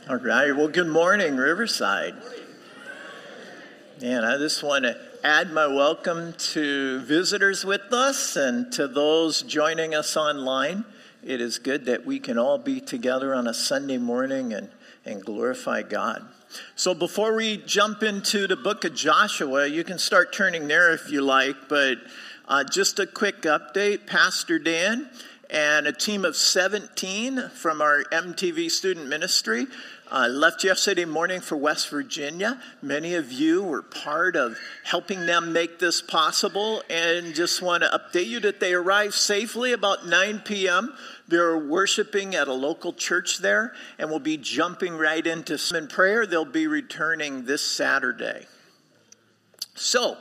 All right. Well, good morning, Riverside. And I just want to add my welcome to visitors with us and to those joining us online. It is good that we can all be together on a Sunday morning and glorify God. So before we jump into the book of Joshua, you can start turning there if you like, but just a quick update. Pastor Dan and a team of 17 from our MTV student ministry left yesterday morning for West Virginia. Many of you were part of helping them make this possible, and just want to update you that they arrived safely about 9 p.m. They're worshiping at a local church there, and will be jumping right into some prayer. They'll be returning this Saturday. So,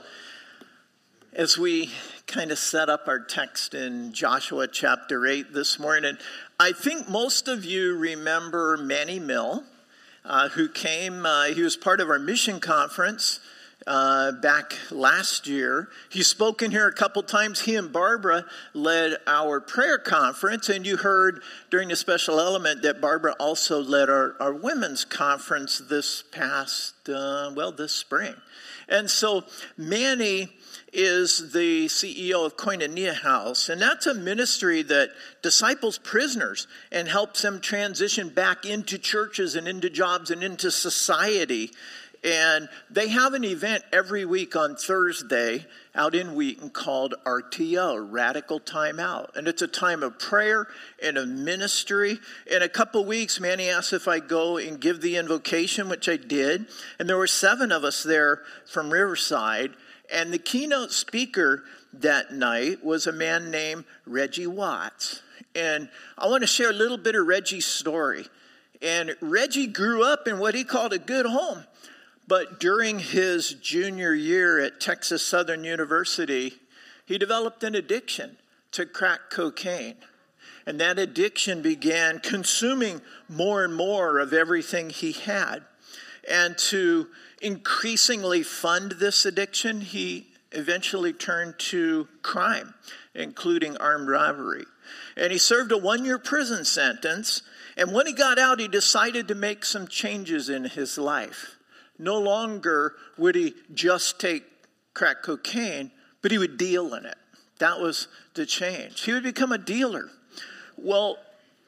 as we kind of set up our text in Joshua chapter 8 this morning, I think most of you remember Manny Mill, who came. He was part of our mission conference back last year. He's spoken here a couple times. He and Barbara led our prayer conference, and you heard during the special element that Barbara also led our women's conference this past, this spring. And so Manny is the CEO of Koinonia House, and that's a ministry that disciples prisoners and helps them transition back into churches and into jobs and into society. And they have an event every week on Thursday out in Wheaton called RTO, Radical Time Out. And it's a time of prayer and of ministry. In a couple weeks, Manny asked if I go and give the invocation, which I did. And there were 7 of us there from Riverside. And the keynote speaker that night was a man named Reggie Watts. And I want to share a little bit of Reggie's story. And Reggie grew up in what he called a good home. But during his junior year at Texas Southern University, he developed an addiction to crack cocaine. And that addiction began consuming more and more of everything he had. And to increasingly fund this addiction, he eventually turned to crime, including armed robbery. And he served a 1-year prison sentence. And when he got out, he decided to make some changes in his life. No longer would he just take crack cocaine, but he would deal in it. That was the change. He would become a dealer. Well,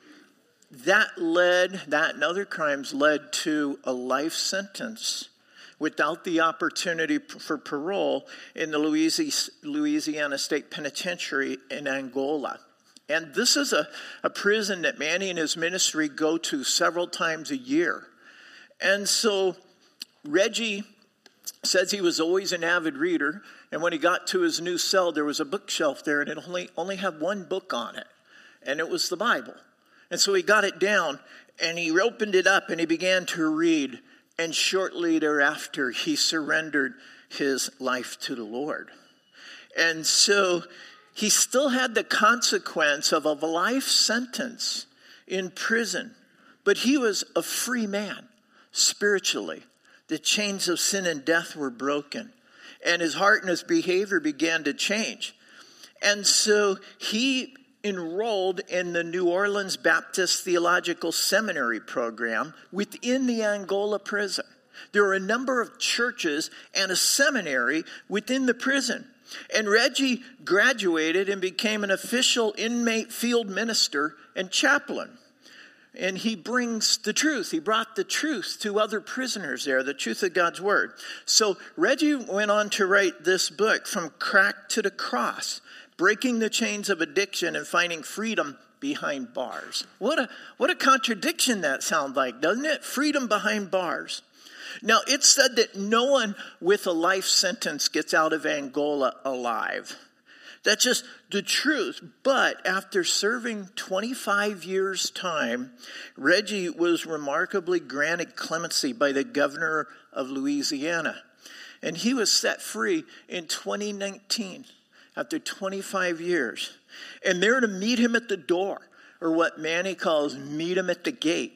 that and other crimes led to a life sentence without the opportunity for parole in the Louisiana State Penitentiary in Angola. And this is a prison that Manny and his ministry go to several times a year. And so Reggie says he was always an avid reader, and when he got to his new cell, there was a bookshelf there, and it only had one book on it, and it was the Bible. And so he got it down, and he opened it up, and he began to read, and shortly thereafter, he surrendered his life to the Lord. And so he still had the consequence of a life sentence in prison, but he was a free man spiritually. The chains of sin and death were broken, and his heart and his behavior began to change. And so he enrolled in the New Orleans Baptist Theological Seminary program within the Angola prison. There were a number of churches and a seminary within the prison. And Reggie graduated and became an official inmate field minister and chaplain. And he brings the truth. He brought the truth to other prisoners there, the truth of God's word. So Reggie went on to write this book, From Crack to the Cross, Breaking the Chains of Addiction and Finding Freedom Behind Bars. What a contradiction that sounds like, doesn't it? Freedom behind bars. Now, it's said that no one with a life sentence gets out of Angola alive. That's just the truth. But after serving 25 years' time, Reggie was remarkably granted clemency by the governor of Louisiana. And he was set free in 2019 after 25 years. And there to meet him at the door, or what Manny calls meet him at the gate,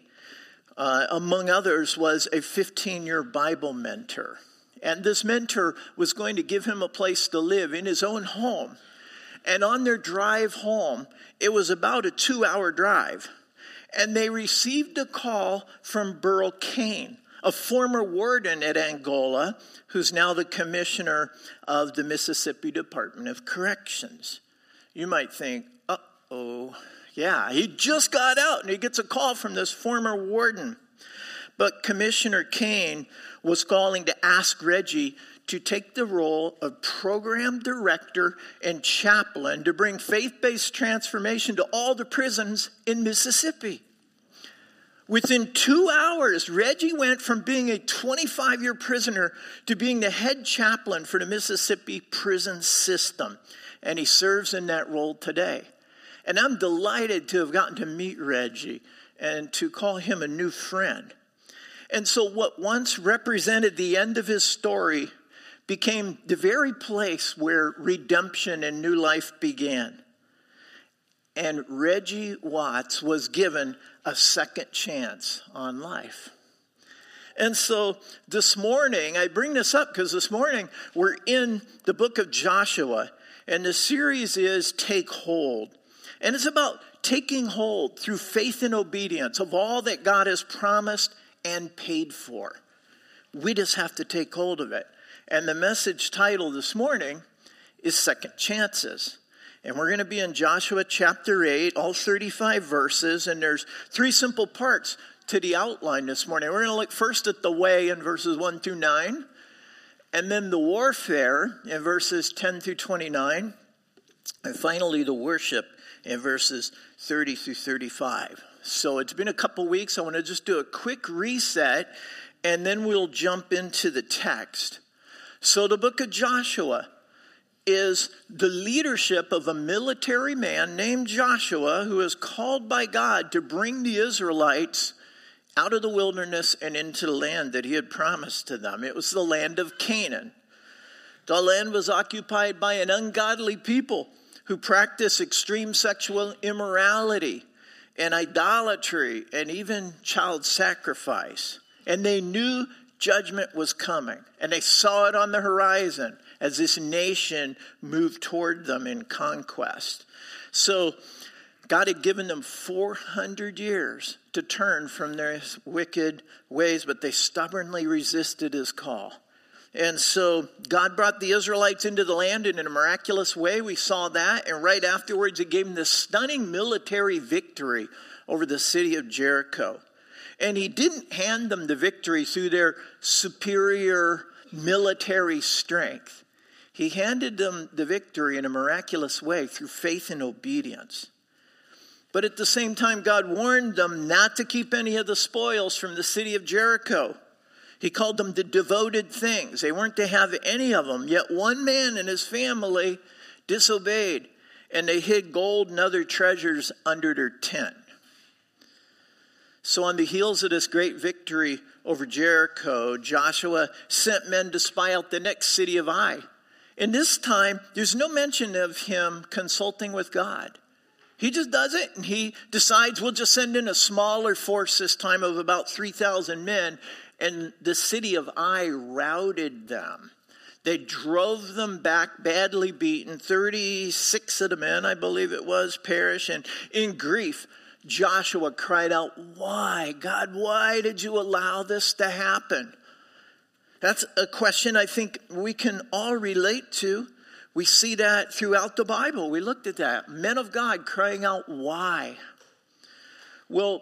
among others, was a 15-year Bible mentor. And this mentor was going to give him a place to live in his own home. And on their drive home, it was about a 2-hour drive. And they received a call from Burl Cain, a former warden at Angola, who's now the commissioner of the Mississippi Department of Corrections. You might think, uh-oh, yeah, he just got out and he gets a call from this former warden. But Commissioner Cain was calling to ask Reggie to take the role of program director and chaplain to bring faith-based transformation to all the prisons in Mississippi. Within 2 hours, Reggie went from being a 25-year prisoner to being the head chaplain for the Mississippi prison system. And he serves in that role today. And I'm delighted to have gotten to meet Reggie and to call him a new friend. And so what once represented the end of his story became the very place where redemption and new life began. And Reggie Watts was given a second chance on life. And so this morning, I bring this up because this morning we're in the book of Joshua, and the series is Take Hold. And it's about taking hold through faith and obedience of all that God has promised and paid for. We just have to take hold of it. And the message title this morning is Second Chances. And we're going to be in Joshua chapter 8, all 35 verses. And there's 3 simple parts to the outline this morning. We're going to look first at the way in verses 1 through 9. And then the warfare in verses 10 through 29. And finally the worship in verses 30 through 35. So it's been a couple weeks. I want to just do a quick reset. And then we'll jump into the text. So the book of Joshua is the leadership of a military man named Joshua who is called by God to bring the Israelites out of the wilderness and into the land that he had promised to them. It was the land of Canaan. The land was occupied by an ungodly people who practiced extreme sexual immorality and idolatry and even child sacrifice. And they knew judgment was coming. And they saw it on the horizon as this nation moved toward them in conquest. So God had given them 400 years to turn from their wicked ways, but they stubbornly resisted his call. And so God brought the Israelites into the land in a miraculous way. We saw that. And right afterwards, he gave them this stunning military victory over the city of Jericho. And he didn't hand them the victory through their superior military strength. He handed them the victory in a miraculous way through faith and obedience. But at the same time, God warned them not to keep any of the spoils from the city of Jericho. He called them the devoted things. They weren't to have any of them. Yet one man and his family disobeyed, and they hid gold and other treasures under their tent. So on the heels of this great victory over Jericho, Joshua sent men to spy out the next city of Ai. And this time, there's no mention of him consulting with God. He just does it, and he decides we'll just send in a smaller force this time of about 3,000 men. And the city of Ai routed them. They drove them back, badly beaten. 36 of the men, I believe it was, perished. And in grief, Joshua cried out, "Why? God, why did you allow this to happen?" That's a question I think we can all relate to. We see that throughout the Bible. We looked at that. Men of God crying out, "Why?" Well,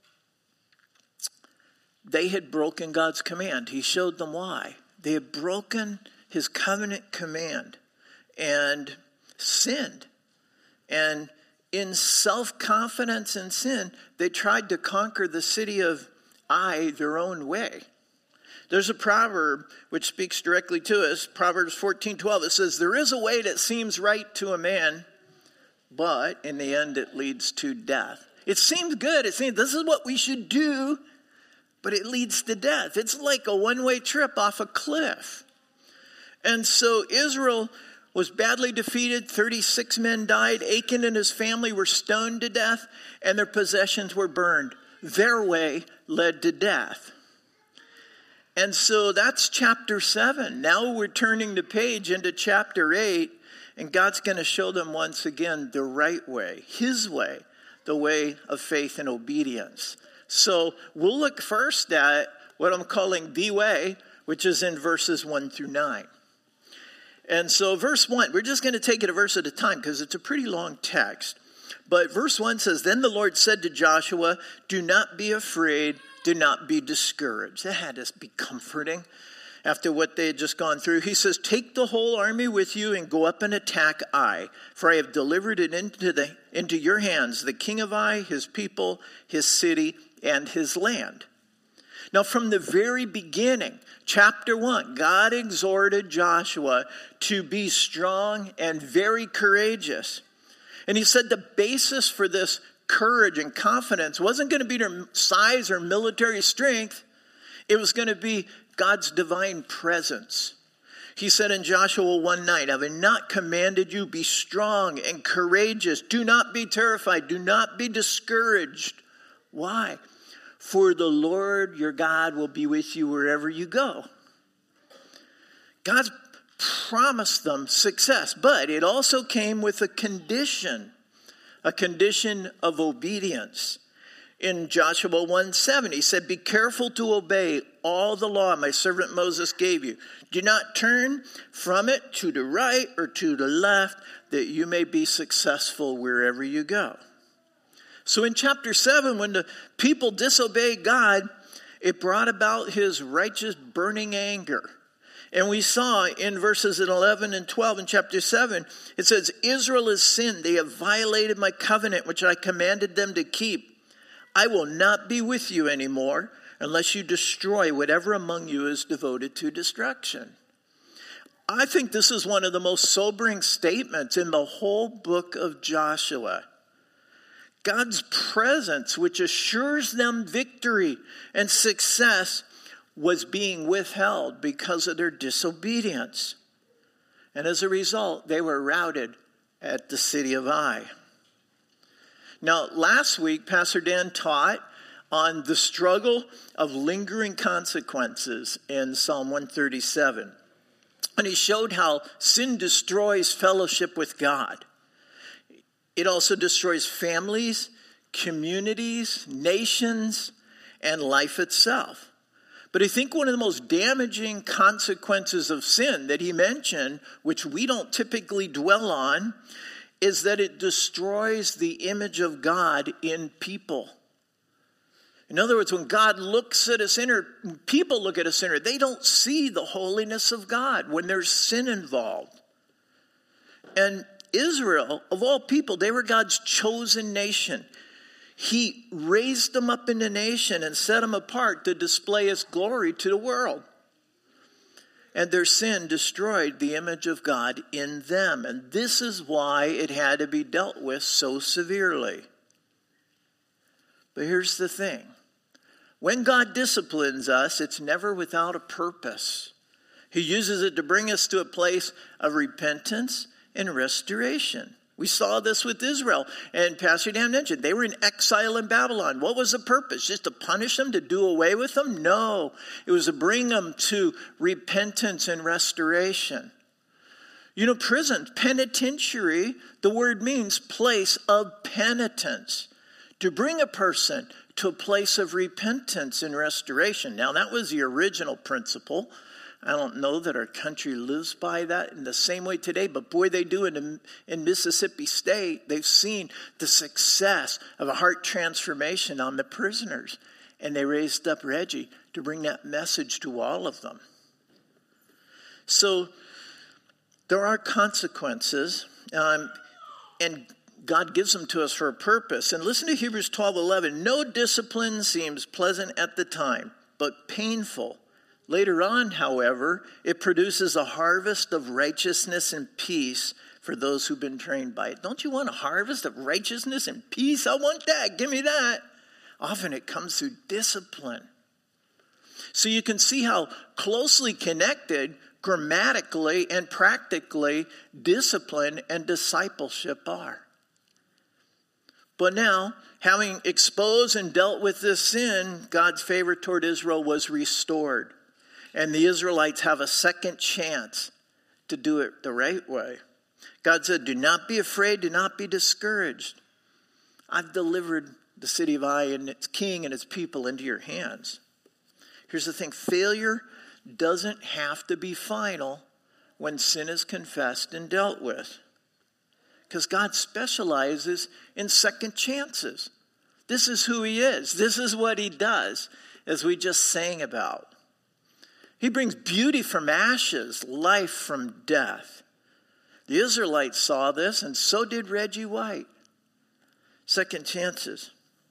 they had broken God's command. He showed them why. They had broken his covenant command and sinned. And in self-confidence and sin, they tried to conquer the city of Ai their own way. There's a proverb which speaks directly to us, Proverbs 14:12. It says, "There is a way that seems right to a man, but in the end it leads to death." It seems good. It seems this is what we should do, but it leads to death. It's like a one-way trip off a cliff. And so Israel was badly defeated. 36 men died. Achan and his family were stoned to death, and their possessions were burned. Their way led to death. And so that's chapter 7. Now we're turning the page into chapter 8, and God's going to show them once again the right way, his way, the way of faith and obedience. So we'll look first at what I'm calling the way, which is in verses 1 through 9. And so verse 1, we're just going to take it a verse at a time because it's a pretty long text. But verse 1 says, "Then the Lord said to Joshua, do not be afraid, do not be discouraged." That had to be comforting after what they had just gone through. He says, "Take the whole army with you and go up and attack Ai, for I have delivered it into your hands, the king of Ai, his people, his city, and his land." Now, from the very beginning, chapter 1, God exhorted Joshua to be strong and very courageous. And he said the basis for this courage and confidence wasn't going to be their size or military strength. It was going to be God's divine presence. He said in Joshua 1:9, "Have I not commanded you, be strong and courageous. Do not be terrified. Do not be discouraged." Why? "For the Lord your God will be with you wherever you go." God's promised them success, but it also came with a condition of obedience. In Joshua 1:7, he said, "Be careful to obey all the law my servant Moses gave you. Do not turn from it to the right or to the left, that you may be successful wherever you go." So in chapter 7, when the people disobeyed God, it brought about his righteous burning anger. And we saw in verses 11 and 12 in chapter 7, it says, "Israel has sinned. They have violated my covenant, which I commanded them to keep. I will not be with you anymore unless you destroy whatever among you is devoted to destruction." I think this is one of the most sobering statements in the whole book of Joshua. God's presence, which assures them victory and success, was being withheld because of their disobedience. And as a result, they were routed at the city of Ai. Now, last week, Pastor Dan taught on the struggle of lingering consequences in Psalm 137. And he showed how sin destroys fellowship with God. It also destroys families, communities, nations, and life itself. But I think one of the most damaging consequences of sin that he mentioned, which we don't typically dwell on, is that it destroys the image of God in people. In other words, when God looks at a sinner, people look at a sinner, they don't see the holiness of God when there's sin involved. And Israel, of all people, they were God's chosen nation. He raised them up in the nation and set them apart to display his glory to the world. And their sin destroyed the image of God in them. And this is why it had to be dealt with so severely. But here's the thing. When God disciplines us, it's never without a purpose. He uses it to bring us to a place of repentance and restoration. We saw this with Israel, and Pastor Dan mentioned they were in exile in Babylon. What was the purpose? Just to punish them, to do away with them? No, it was to bring them to repentance and restoration. You know, prison, penitentiary, the word means place of penitence. To bring a person to a place of repentance and restoration. Now, that was the original principle. I don't know that our country lives by that in the same way today, but boy, they do in Mississippi State. They've seen the success of a heart transformation on the prisoners, and they raised up Reggie to bring that message to all of them. So there are consequences, and God gives them to us for a purpose. And listen to Hebrews 12:11. "No discipline seems pleasant at the time, but painful. Later on, however, it produces a harvest of righteousness and peace for those who've been trained by it." Don't you want a harvest of righteousness and peace? I want that. Give me that. Often it comes through discipline. So you can see how closely connected grammatically and practically discipline and discipleship are. But now, having exposed and dealt with this sin, God's favor toward Israel was restored. And the Israelites have a second chance to do it the right way. God said, "Do not be afraid, do not be discouraged. I've delivered the city of Ai and its king and its people into your hands. Here's the thing. Failure doesn't have to be final when sin is confessed and dealt with. Because God specializes in second chances. This is who he is. This is what he does, as we just sang about. He brings beauty from ashes, life from death. The Israelites saw this, and so did Reggie White. Second chances.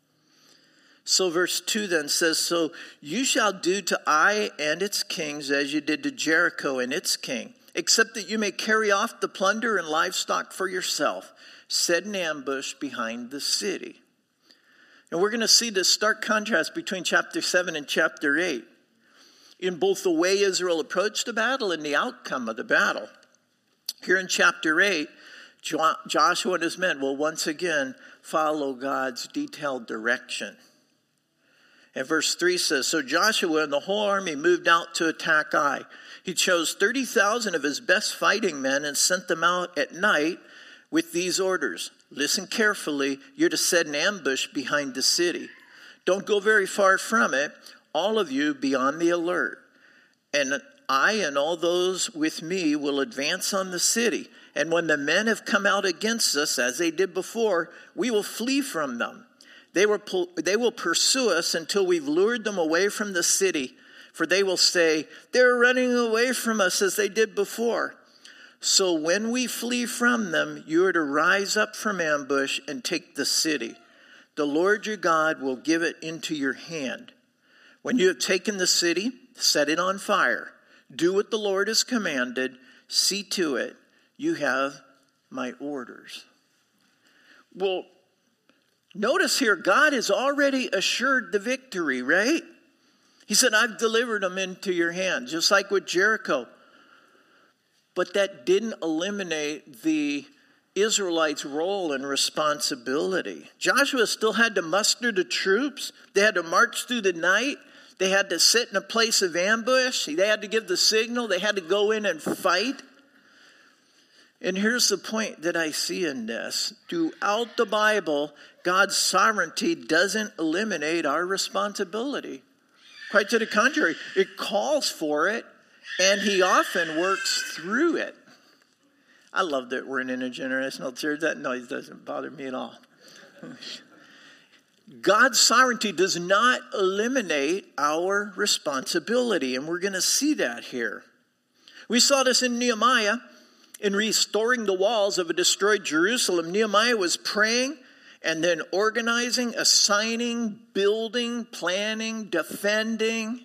So verse 2 then says, so you shall do to Ai and its kings as you did to Jericho and its king, except that you may carry off the plunder and livestock for yourself, set in ambush behind the city. And we're going to see this stark contrast between chapter 7 and chapter 8 in both the way Israel approached the battle and the outcome of the battle. Here in chapter 8, Joshua and his men will once again follow God's detailed direction. And verse 3 says, so Joshua and the whole army moved out to attack Ai. He chose 30,000 of his best fighting men and sent them out at night with these orders. Listen carefully, you're to set an ambush behind the city. Don't go very far from it. All of you be on the alert. And I and all those with me will advance on the city. And when the men have come out against us, as they did before, we will flee from them. They will pursue us until we've lured them away from the city. For they will say, they're running away from us as they did before. So when we flee from them, you are to rise up from ambush and take the city. The Lord your God will give it into your hand. When you have taken the city, set it on fire. Do what the Lord has commanded. See to it. You have my orders. Well, notice here, God has already assured the victory, right? He said, I've delivered them into your hand, just like with Jericho. But that didn't eliminate the Israelites' role and responsibility. Joshua still had to muster the troops. They had to march through the night. They had to sit in a place of ambush. They had to give the signal. They had to go in and fight. And here's the point that I see in this. Throughout the Bible, God's sovereignty doesn't eliminate our responsibility. Quite to the contrary, it calls for it, and he often works through it. I love that we're an intergenerational church. That noise doesn't bother me at all. God's sovereignty does not eliminate our responsibility, and we're going to see that here. We saw this in Nehemiah. In restoring the walls of a destroyed Jerusalem, Nehemiah was praying and then organizing, assigning, building, planning, defending.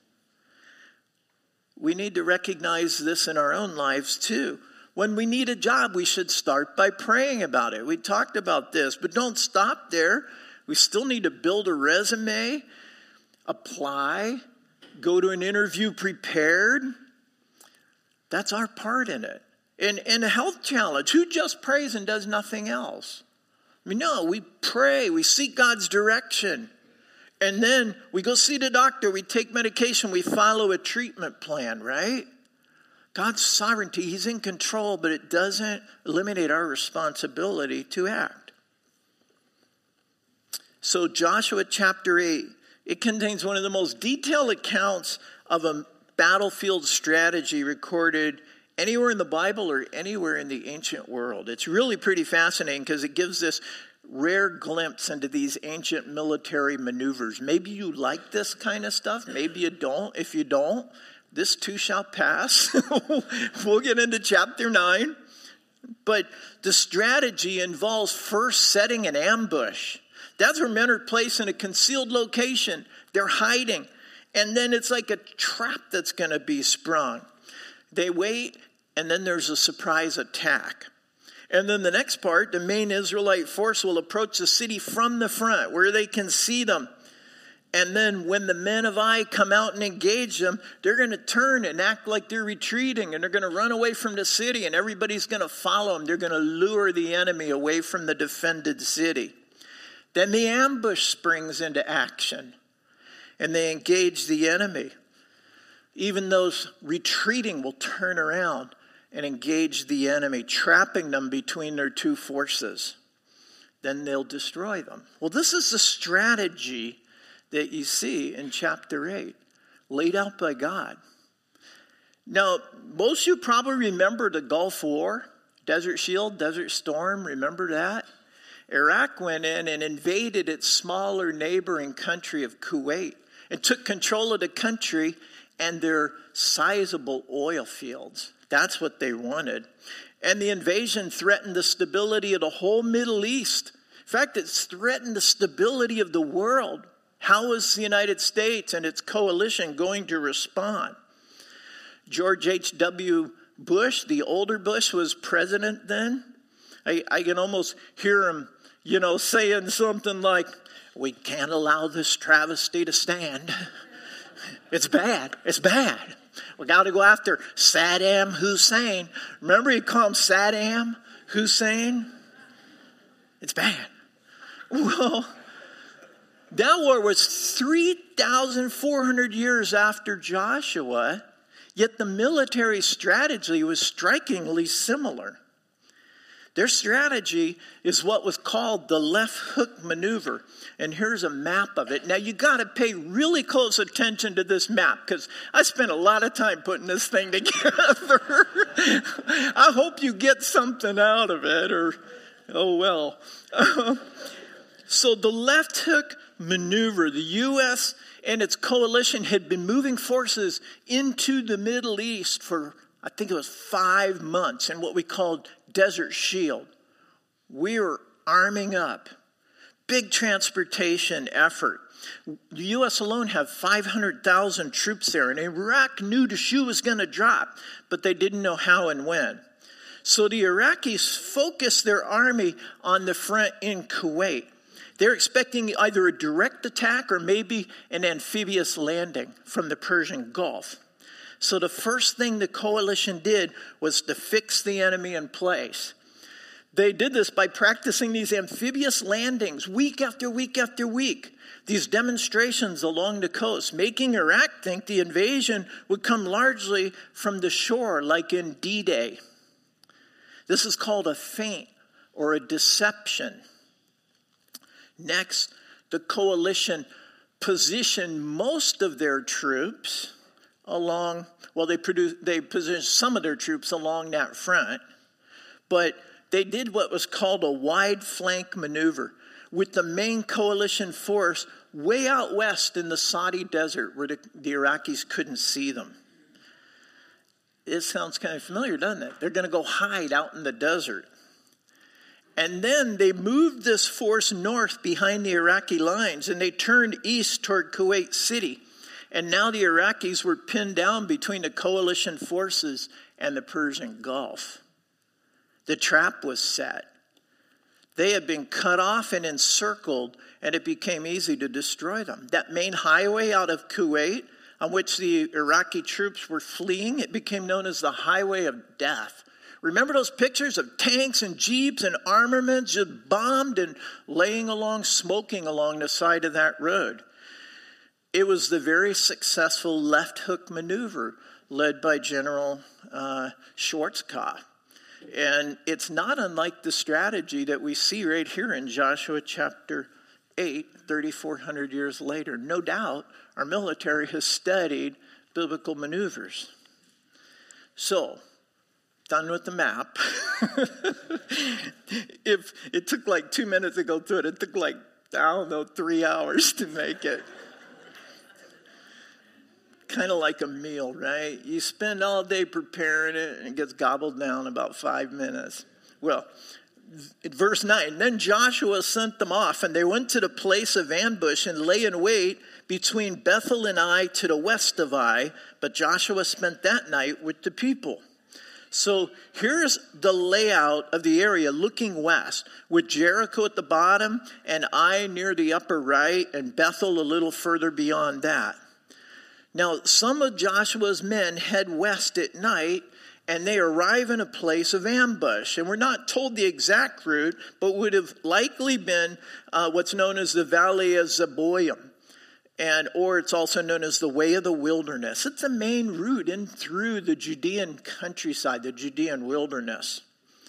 We need to recognize this in our own lives too. When we need a job, we should start by praying about it. We talked about this, but don't stop there. We still need to build a resume, apply, go to an interview prepared. That's our part in it. In a health challenge, who just prays and does nothing else? I mean, no, we pray, we seek God's direction. And then we go see the doctor, we take medication, we follow a treatment plan, right? God's sovereignty, he's in control, but it doesn't eliminate our responsibility to act. So Joshua chapter 8, it contains one of the most detailed accounts of a battlefield strategy recorded anywhere in the Bible or anywhere in the ancient world. It's really pretty fascinating because it gives this rare glimpse into these ancient military maneuvers. Maybe you like this kind of stuff. Maybe you don't. If you don't, this too shall pass. We'll get into chapter 9. But the strategy involves first setting an ambush. That's where men are placed in a concealed location. They're hiding. And then it's like a trap that's going to be sprung. They wait, and then there's a surprise attack. And then the next part, the main Israelite force will approach the city from the front where they can see them. And then when the men of Ai come out and engage them, they're going to turn and act like they're retreating, and they're going to run away from the city, and everybody's going to follow them. They're going to lure the enemy away from the defended city. Then the ambush springs into action, and they engage the enemy. Even those retreating will turn around and engage the enemy, trapping them between their two forces. then they'll destroy them. Well, this is the strategy that you see in chapter 8, laid out by God. Now, most of you probably remember the Gulf War, Desert Shield, Desert Storm, remember that? Iraq went in and invaded its smaller neighboring country of Kuwait and took control of the country and their sizable oil fields. That's what they wanted. And the invasion threatened the stability of the whole Middle East. In fact, it's threatened the stability of the world. How is the United States and its coalition going to respond? George H.W. Bush, the older Bush, was president then. I can almost hear him, saying something like, "We can't allow this travesty to stand. It's bad. It's bad. We got to go after Saddam Hussein." Remember he called him Saddam Hussein? It's bad. Well, that war was 3,400 years after Joshua, yet the military strategy was strikingly similar. Their strategy is what was called the left hook maneuver. And here's a map of it. Now, you got to pay really close attention to this map because I spent a lot of time putting this thing together. I hope you get something out of it, or, oh well. So the left hook maneuver, the U.S. and its coalition had been moving forces into the Middle East for, I think it was 5 months, in what we called Desert Shield. We were arming up. Big transportation effort. The U.S. alone had 500,000 troops there, and Iraq knew the shoe was going to drop, but they didn't know how and when. So the Iraqis focused their army on the front in Kuwait. They're expecting either a direct attack or maybe an amphibious landing from the Persian Gulf. So the first thing the coalition did was to fix the enemy in place. They did this by practicing these amphibious landings week after week after week. These demonstrations along the coast, making Iraq think the invasion would come largely from the shore, like in D-Day. This is called a feint or a deception. Next, the coalition positioned most of their troops along, they positioned some of their troops along that front, but they did what was called a wide flank maneuver with the main coalition force way out west in the Saudi desert where the Iraqis couldn't see them. It sounds kind of familiar, doesn't it? They're going to go hide out in the desert. And then they moved this force north behind the Iraqi lines, and they turned east toward Kuwait City. And now the Iraqis were pinned down between the coalition forces and the Persian Gulf. The trap was set. They had been cut off and encircled, and it became easy to destroy them. That main highway out of Kuwait, on which the Iraqi troops were fleeing, it became known as the Highway of Death. Remember those pictures of tanks and jeeps and armaments just bombed and laying along, smoking along the side of that road? It was the very successful left hook maneuver led by General Schwarzkopf. And it's not unlike the strategy that we see right here in Joshua chapter 8, 3,400 years later. No doubt our military has studied biblical maneuvers. So, done with the map. If it took like 2 minutes to go through it, it took 3 hours to make it. Kind of like a meal, right? You spend all day preparing it and it gets gobbled down in about 5 minutes. Well, in verse 9, then Joshua sent them off, and they went to the place of ambush and lay in wait between Bethel and Ai to the west of Ai, but Joshua spent that night with the people. So here's the layout of the area looking west, with Jericho at the bottom and Ai near the upper right and Bethel a little further beyond that. Now, some of Joshua's men head west at night, and they arrive in a place of ambush. And we're not told the exact route, but would have likely been what's known as the Valley of Zeboim, or it's also known as the Way of the Wilderness. It's a main route in through the Judean countryside, the Judean wilderness.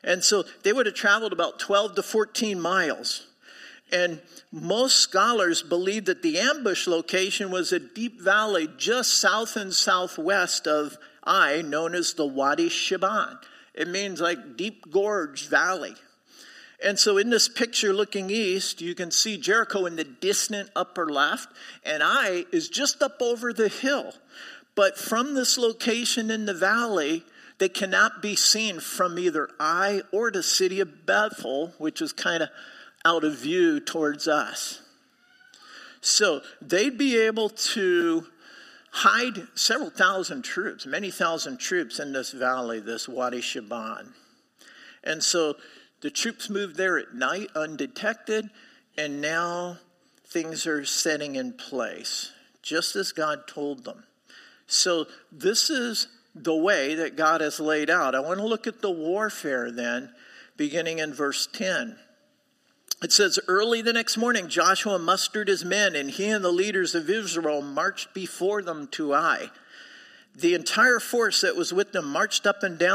And so they would have traveled about 12 to 14 miles. And most scholars believe that the ambush location was a deep valley just south and southwest of Ai, known as the Wadi Shaban. It means like deep gorge valley. And so in this picture looking east, you can see Jericho in the distant upper left, and Ai is just up over the hill. But from this location in the valley, they cannot be seen from either Ai or the city of Bethel, which is kind of out of view towards us. So they'd be able to hide several thousand troops, many thousand troops in this valley, this Wadi Shaban. And so the troops moved there at night undetected, and now things are setting in place, just as God told them. So this is the way that God has laid out. I want to look at the warfare then, beginning in verse 10. It says, early the next morning, Joshua mustered his men, and he and the leaders of Israel marched before them to Ai. The entire force that was with them marched up and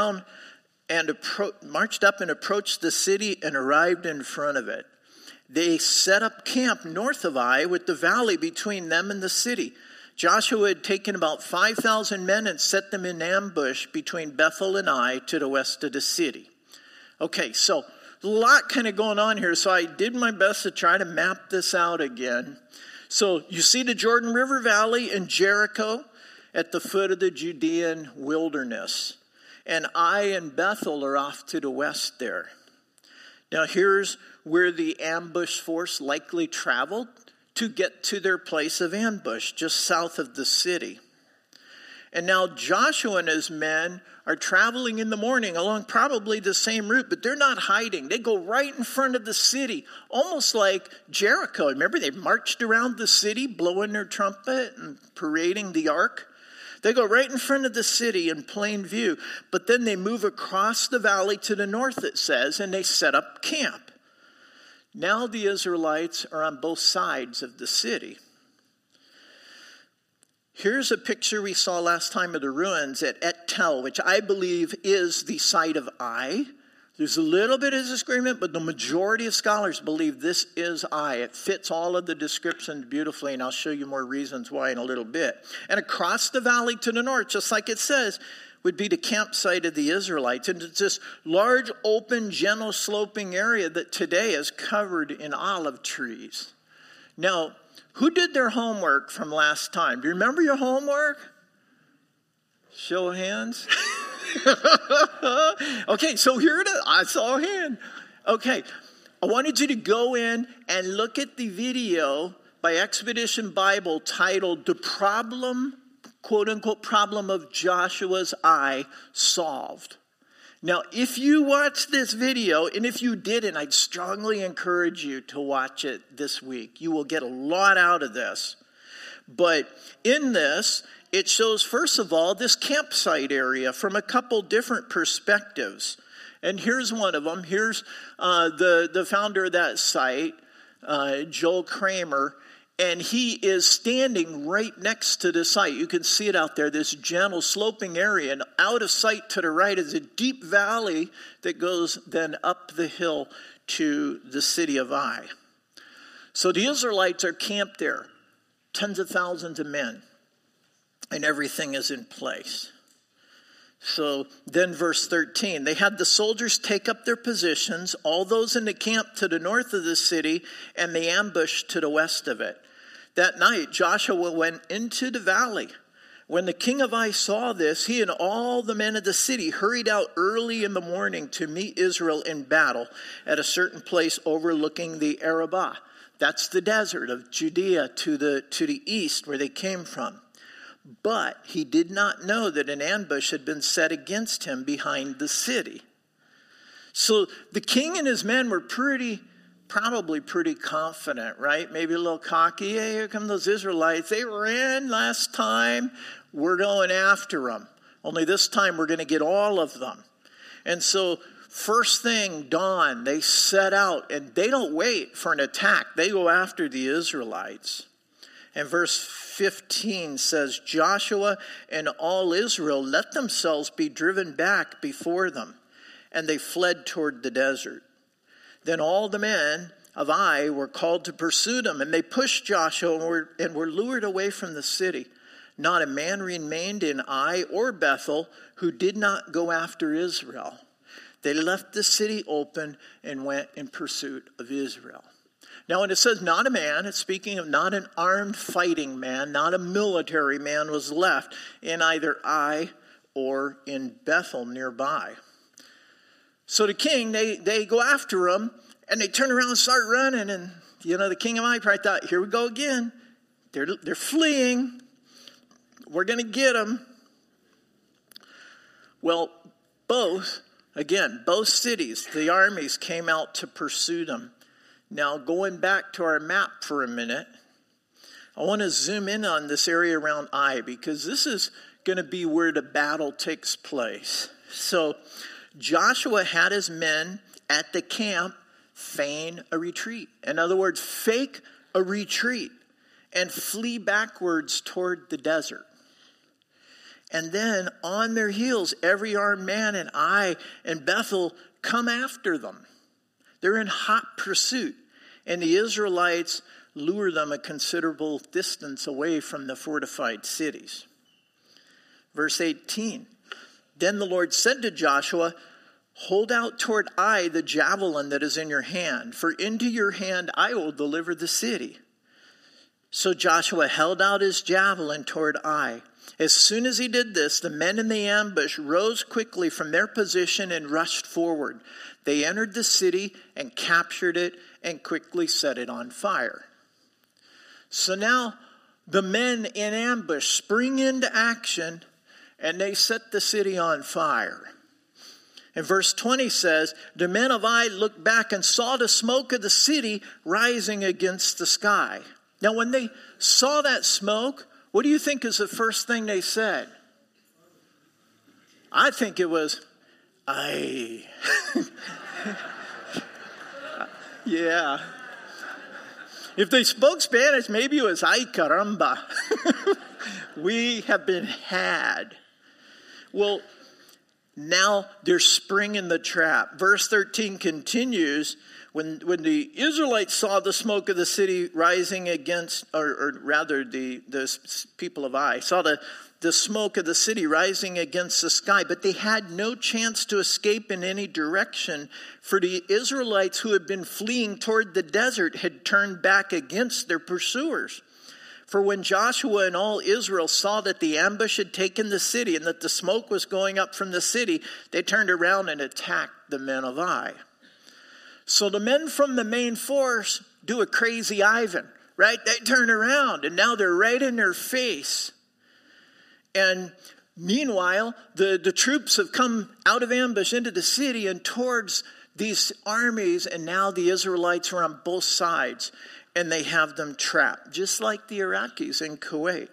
approached the city and arrived in front of it. They set up camp north of Ai with the valley between them and the city. Joshua had taken about 5,000 men and set them in ambush between Bethel and Ai to the west of the city. Okay, so a lot kind of going on here, so I did my best to try to map this out again. So you see the Jordan River Valley and Jericho at the foot of the Judean wilderness. And Ai and Bethel are off to the west there. Now here's where the ambush force likely traveled to get to their place of ambush, just south of the city. And now Joshua and his men are traveling in the morning along probably the same route, but they're not hiding. They go right in front of the city, almost like Jericho. Remember, they marched around the city, blowing their trumpet and parading the ark. They go right in front of the city in plain view, but then they move across the valley to the north, it says, and they set up camp. Now the Israelites are on both sides of the city. Here's a picture we saw last time of the ruins at Et Tel, which I believe is the site of Ai. There's a little bit of disagreement, but the majority of scholars believe this is Ai. It fits all of the descriptions beautifully, and I'll show you more reasons why in a little bit. And across the valley to the north, just like it says, would be the campsite of the Israelites. And it's this large, open, gentle sloping area that today is covered in olive trees. Now, who did their homework from last time? Do you remember your homework? Show of hands. Okay, so here it is. I saw a hand. Okay, I wanted you to go in and look at the video by Expedition Bible titled The Problem, quote unquote, Problem of Joshua's Ai Solved. Now, if you watch this video, and if you didn't, I'd strongly encourage you to watch it this week. You will get a lot out of this. But in this, it shows, first of all, this campsite area from a couple different perspectives. And here's one of them. Here's the founder of that site, Joel Kramer. And he is standing right next to the site. You can see it out there, this gentle sloping area. And out of sight to the right is a deep valley that goes then up the hill to the city of Ai. So the Israelites are camped there, tens of thousands of men, and everything is in place. So then verse 13, they had the soldiers take up their positions, all those in the camp to the north of the city, and the ambush to the west of it. That night, Joshua went into the valley. When the king of Ai saw this, he and all the men of the city hurried out early in the morning to meet Israel in battle at a certain place overlooking the Arabah. That's the desert of Judea to the east where they came from. But he did not know that an ambush had been set against him behind the city. So the king and his men were probably pretty confident, right? Maybe a little cocky. Hey, here come those Israelites. They ran last time. We're going after them. Only this time we're going to get all of them. And so first thing, dawn, they set out, and they don't wait for an attack. They go after the Israelites. And verse 15 says, Joshua and all Israel let themselves be driven back before them. and they fled toward the desert. Then all the men of Ai were called to pursue them, and they pushed Joshua and were lured away from the city. Not a man remained in Ai or Bethel who did not go after Israel. They left the city open and went in pursuit of Israel. Now, when it says not a man, it's speaking of not an armed fighting man, not a military man was left in either Ai or in Bethel nearby. So the king, they go after him, and they turn around and start running. And, the king of Ai probably thought, here we go again. They're fleeing. We're going to get them. Well, both cities, the armies came out to pursue them. Now, going back to our map for a minute, I want to zoom in on this area around Ai, because this is going to be where the battle takes place. So Joshua had his men at the camp feign a retreat. In other words, fake a retreat and flee backwards toward the desert. And then on their heels, every armed man in Ai and Bethel come after them. They're in hot pursuit. And the Israelites lure them a considerable distance away from the fortified cities. Verse 18. Then the Lord said to Joshua, hold out toward Ai the javelin that is in your hand, for into your hand I will deliver the city. So Joshua held out his javelin toward Ai. As soon as he did this, the men in the ambush rose quickly from their position and rushed forward. They entered the city and captured it and quickly set it on fire. So now the men in ambush spring into action and they set the city on fire. And verse 20 says, the men of Ai looked back and saw the smoke of the city rising against the sky. Now when they saw that smoke, what do you think is the first thing they said? I think it was, ay. Yeah. If they spoke Spanish, maybe it was, ay caramba. We have been had. Well, now they're springing the trap. Verse 13 continues, when the Israelites saw the smoke of the city rising against, or rather the people of Ai, saw the smoke of the city rising against the sky, but they had no chance to escape in any direction, for the Israelites who had been fleeing toward the desert had turned back against their pursuers. For when Joshua and all Israel saw that the ambush had taken the city and that the smoke was going up from the city, they turned around and attacked the men of Ai. So the men from the main force do a crazy Ivan, right? They turn around and now they're right in their face. And meanwhile, the troops have come out of ambush into the city and towards these armies, and now the Israelites are on both sides. And they have them trapped, just like the Iraqis in Kuwait.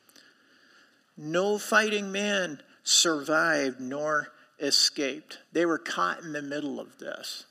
No fighting man survived nor escaped. They were caught in the middle of this.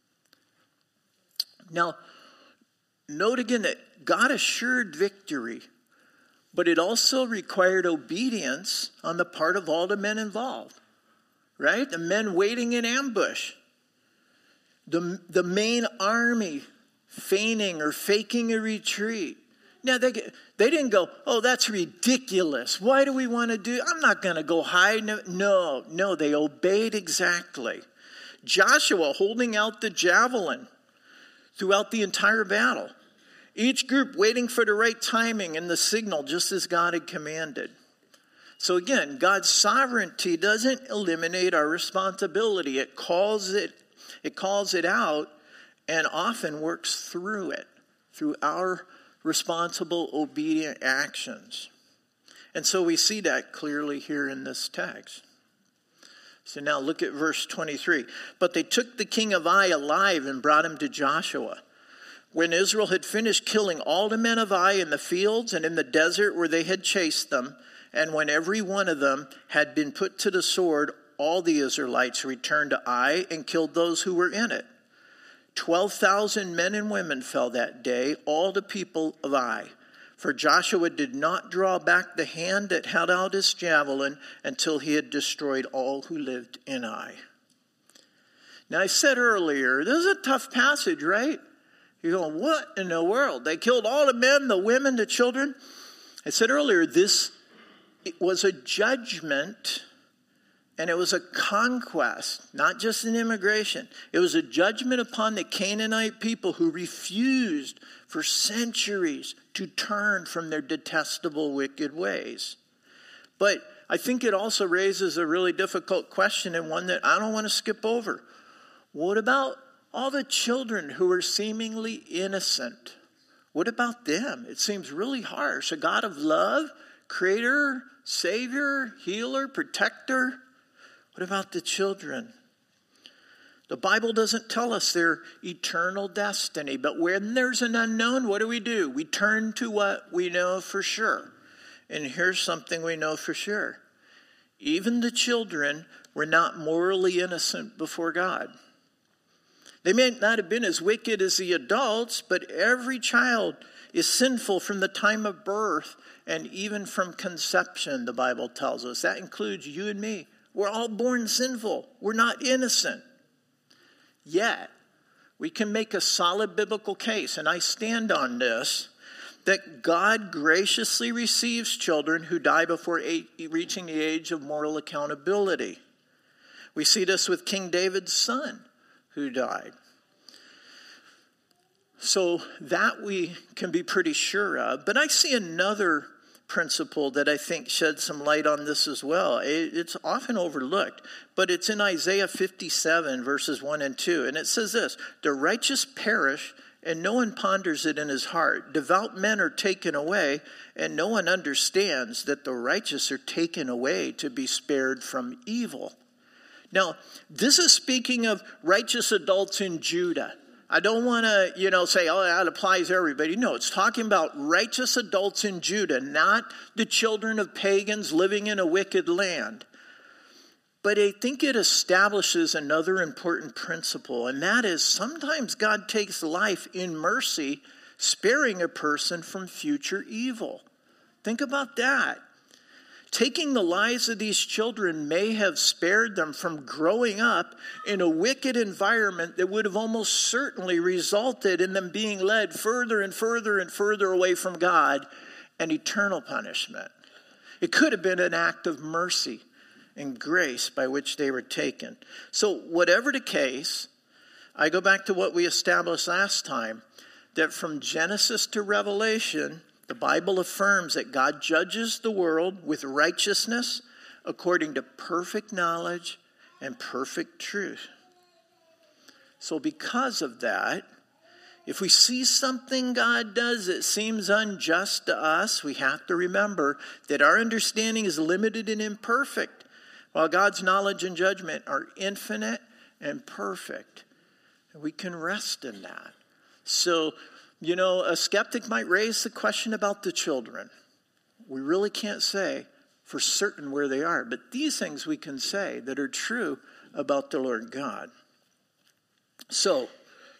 Now, note again that God assured victory, but it also required obedience on the part of all the men involved, right? The men waiting in ambush. The main army feigning or faking a retreat. Now, they didn't go, oh, that's ridiculous. Why do we want to do? I'm not going to go hide. No, they obeyed exactly. Joshua holding out the javelin throughout the entire battle. Each group waiting for the right timing and the signal, just as God had commanded. So again, God's sovereignty doesn't eliminate our responsibility. It calls it out and often works through it, through our responsible, obedient actions. And so we see that clearly here in this text. So now look at verse 23. But they took the king of Ai alive and brought him to Joshua. When Israel had finished killing all the men of Ai in the fields and in the desert where they had chased them, and when every one of them had been put to the sword, all the Israelites returned to Ai and killed those who were in it. 12,000 men and women fell that day, all the people of Ai. For Joshua did not draw back the hand that held out his javelin until he had destroyed all who lived in Ai. Now, I said earlier, this is a tough passage, right? You're going, what in the world? They killed all the men, the women, the children. I said earlier, it was a judgment, and it was a conquest, not just an immigration. It was a judgment upon the Canaanite people who refused for centuries to turn from their detestable, wicked ways. But I think it also raises a really difficult question, and one that I don't want to skip over. What about all the children who were seemingly innocent? What about them? It seems really harsh. A God of love, creator, savior, healer, protector. What about the children? The Bible doesn't tell us their eternal destiny, but when there's an unknown, what do? We turn to what we know for sure. And here's something we know for sure. Even the children were not morally innocent before God. They may not have been as wicked as the adults, but every child is sinful from the time of birth and even from conception, the Bible tells us. That includes you and me. We're all born sinful. We're not innocent. Yet, we can make a solid biblical case, and I stand on this, that God graciously receives children who die before reaching the age of moral accountability. We see this with King David's son, who died. So that we can be pretty sure of. But I see another principle that I think sheds some light on this as well. It's often overlooked, but it's in Isaiah 57, verses 1 and 2. And it says this, the righteous perish, and no one ponders it in his heart. Devout men are taken away, and no one understands that the righteous are taken away to be spared from evil. Now, this is speaking of righteous adults in Judah. I don't want to, say, oh, that applies to everybody. No, it's talking about righteous adults in Judah, not the children of pagans living in a wicked land. But I think it establishes another important principle, and that is sometimes God takes life in mercy, sparing a person from future evil. Think about that. Taking the lives of these children may have spared them from growing up in a wicked environment that would have almost certainly resulted in them being led further and further and further away from God and eternal punishment. It could have been an act of mercy and grace by which they were taken. So whatever the case, I go back to what we established last time, that from Genesis to Revelation, the Bible affirms that God judges the world with righteousness according to perfect knowledge and perfect truth. So because of that, if we see something God does that seems unjust to us, we have to remember that our understanding is limited and imperfect, while God's knowledge and judgment are infinite and perfect. And we can rest in that. So, a skeptic might raise the question about the children. We really can't say for certain where they are, but these things we can say that are true about the Lord God. So,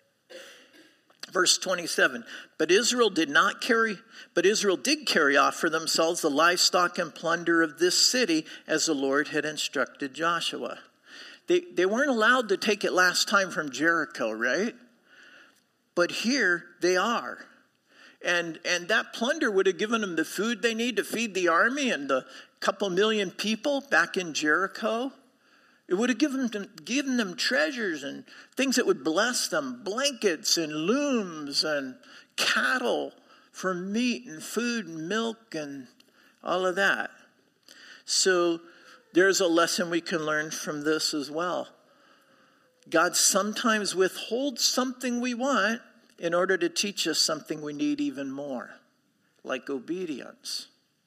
verse 27, but Israel did carry off for themselves the livestock and plunder of this city as the Lord had instructed Joshua. They weren't allowed to take it last time from Jericho, right? But here they are. And that plunder would have given them the food they need to feed the army and the couple million people back in Jericho. It would have given them treasures and things that would bless them, blankets and looms and cattle for meat and food and milk and all of that. So there's a lesson we can learn from this as well. God sometimes withholds something we want in order to teach us something we need even more, like obedience.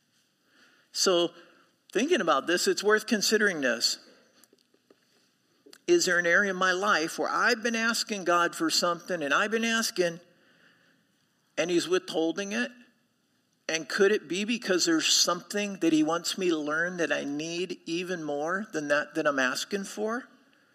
So thinking about this, it's worth considering this. Is there an area in my life where I've been asking God for something and I've been asking and he's withholding it? And could it be because there's something that he wants me to learn that I need even more than that I'm asking for?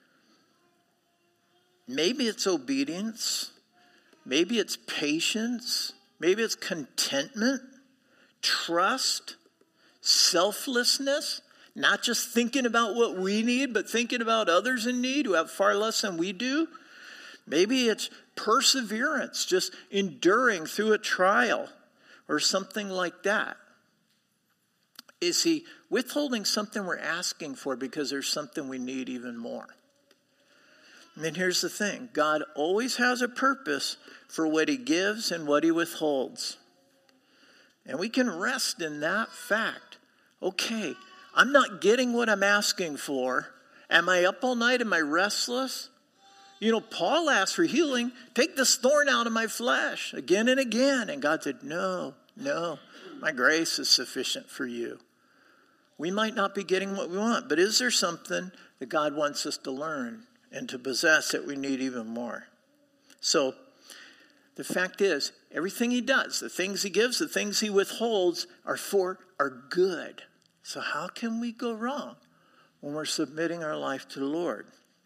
Maybe it's obedience. Maybe it's patience. Maybe it's contentment, trust, selflessness. Not just thinking about what we need, but thinking about others in need who have far less than we do. Maybe it's perseverance, just enduring through a trial or something like that. Is he withholding something we're asking for because there's something we need even more? And then here's the thing. God always has a purpose for what he gives and what he withholds. And we can rest in that fact. Okay, I'm not getting what I'm asking for. Am I up all night? Am I restless? You know, Paul asked for healing. Take this thorn out of my flesh again and again. And God said, no, my grace is sufficient for you. We might not be getting what we want, but is there something that God wants us to learn and to possess that we need even more? So the fact is, everything he does, the things he gives, the things he withholds are good. So how can we go wrong when we're submitting our life to the Lord?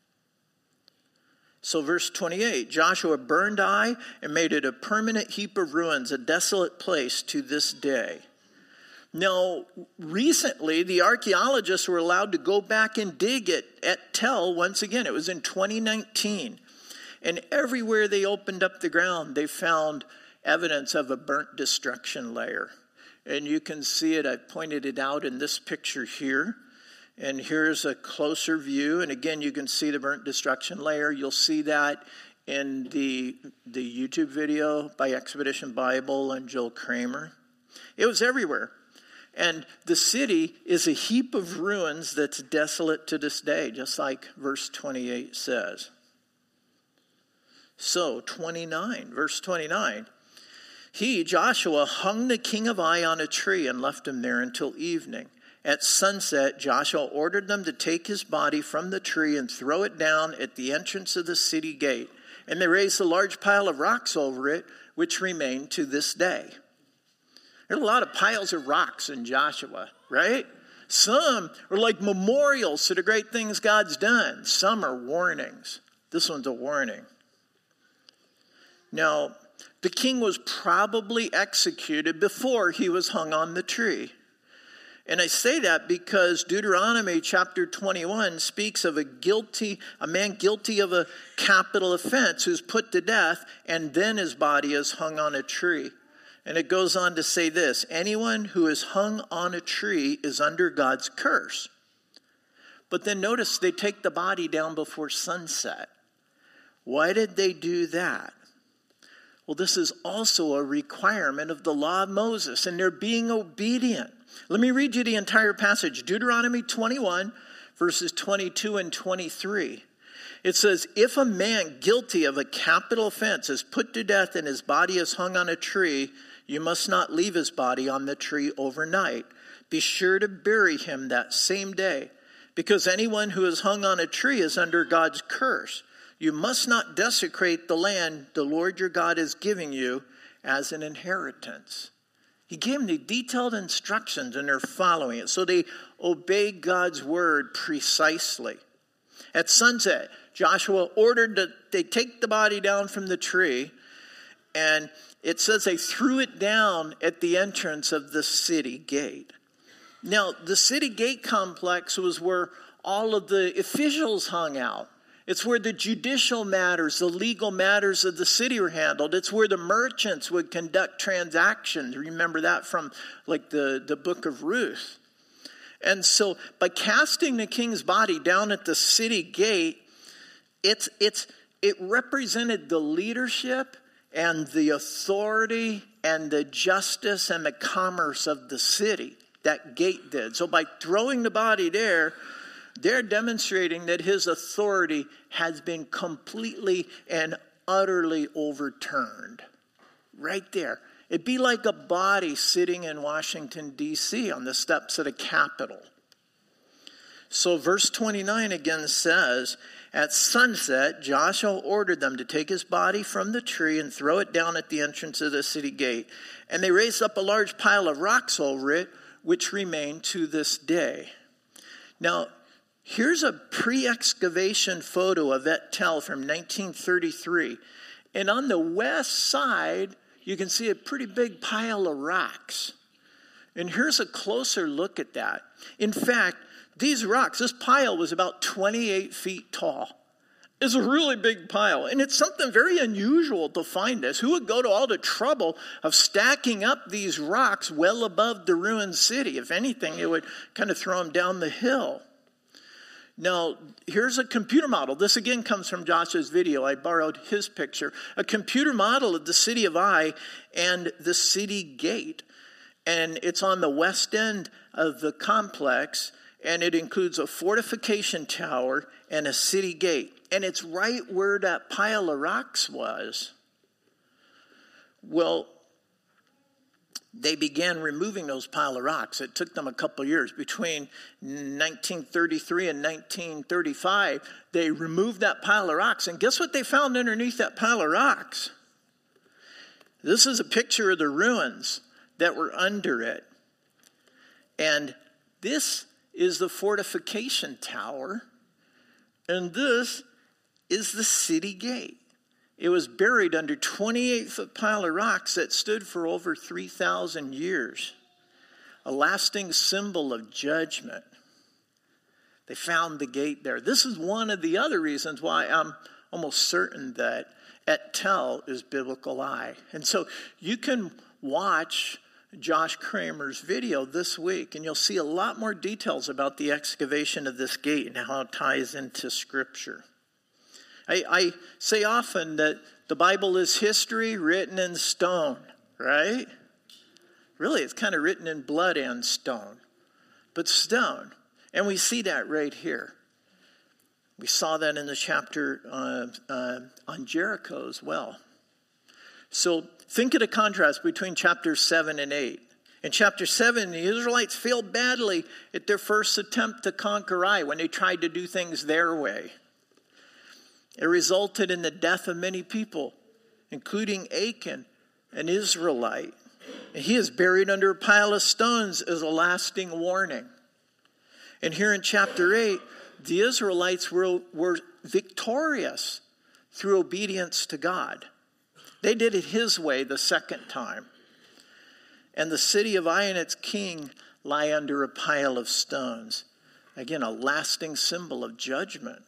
So verse 28, Joshua burned Ai and made it a permanent heap of ruins, a desolate place to this day. Now, recently, the archaeologists were allowed to go back and dig at Tel once again. It was in 2019. And everywhere they opened up the ground, they found evidence of a burnt destruction layer. And you can see it. I've pointed it out in this picture here. And here's a closer view. And again, you can see the burnt destruction layer. You'll see that in the YouTube video by Expedition Bible and Joel Kramer. It was everywhere. And the city is a heap of ruins that's desolate to this day, just like verse 28 says. So, verse 29. He, Joshua, hung the king of Ai on a tree and left him there until evening. At sunset, Joshua ordered them to take his body from the tree and throw it down at the entrance of the city gate. And they raised a large pile of rocks over it, which remain to this day. There are a lot of piles of rocks in Joshua, right? Some are like memorials to the great things God's done. Some are warnings. This one's a warning. Now, the king was probably executed before he was hung on the tree. And I say that because Deuteronomy chapter 21 speaks of a man guilty of a capital offense who's put to death, and then his body is hung on a tree. And it goes on to say this: anyone who is hung on a tree is under God's curse. But then notice they take the body down before sunset. Why did they do that? Well, this is also a requirement of the law of Moses, and they're being obedient. Let me read you the entire passage. Deuteronomy 21, verses 22 and 23. It says, if a man guilty of a capital offense is put to death and his body is hung on a tree, you must not leave his body on the tree overnight. Be sure to bury him that same day, because anyone who is hung on a tree is under God's curse. You must not desecrate the land the Lord your God is giving you as an inheritance. He gave them the detailed instructions, and they're following it. So they obey God's word precisely. At sunset, Joshua ordered that they take the body down from the tree, and it says they threw it down at the entrance of the city gate. Now, the city gate complex was where all of the officials hung out. It's where the judicial matters, the legal matters of the city were handled. It's where the merchants would conduct transactions. Remember that from like the book of Ruth. And so by casting the king's body down at the city gate, it represented the leadership and the authority and the justice and the commerce of the city. That gate did. So by throwing the body there, they're demonstrating that his authority has been completely and utterly overturned. Right there. It'd be like a body sitting in Washington, D.C. on the steps of the Capitol. So verse 29 again says, at sunset, Joshua ordered them to take his body from the tree and throw it down at the entrance of the city gate. And they raised up a large pile of rocks over it, which remain to this day. Now, here's a pre-excavation photo of Et Tel from 1933. And on the west side, you can see a pretty big pile of rocks. And here's a closer look at that. In fact, these rocks, this pile was about 28 feet tall. It's a really big pile. And it's something very unusual to find this. Who would go to all the trouble of stacking up these rocks well above the ruined city? If anything, it would kind of throw them down the hill. Now, here's a computer model. This again comes from Josh's video. I borrowed his picture. A computer model of the city of Ai and the city gate. And it's on the west end of the complex. And it includes a fortification tower and a city gate. And it's right where that pile of rocks was. Well, they began removing those pile of rocks. It took them a couple of years. Between 1933 and 1935, they removed that pile of rocks. And guess what they found underneath that pile of rocks? This is a picture of the ruins that were under it. And this is the fortification tower. And this is the city gate. It was buried under 28-foot pile of rocks that stood for over 3,000 years. A lasting symbol of judgment. They found the gate there. This is one of the other reasons why I'm almost certain that Et Tel is biblical Ai. And so you can watch Josh Kramer's video this week, and you'll see a lot more details about the excavation of this gate and how it ties into Scripture. I say often that the Bible is history written in stone, right? Really, it's kind of written in blood and stone, but stone. And we see that right here. We saw that in the chapter on Jericho as well. So think of the contrast between chapters 7 and 8. In chapter 7, the Israelites failed badly at their first attempt to conquer Ai when they tried to do things their way. It resulted in the death of many people, including Achan, an Israelite. And he is buried under a pile of stones as a lasting warning. And here in chapter 8, the Israelites were victorious through obedience to God. They did it his way the second time. And the city of Ai and its king lie under a pile of stones. Again, a lasting symbol of judgment.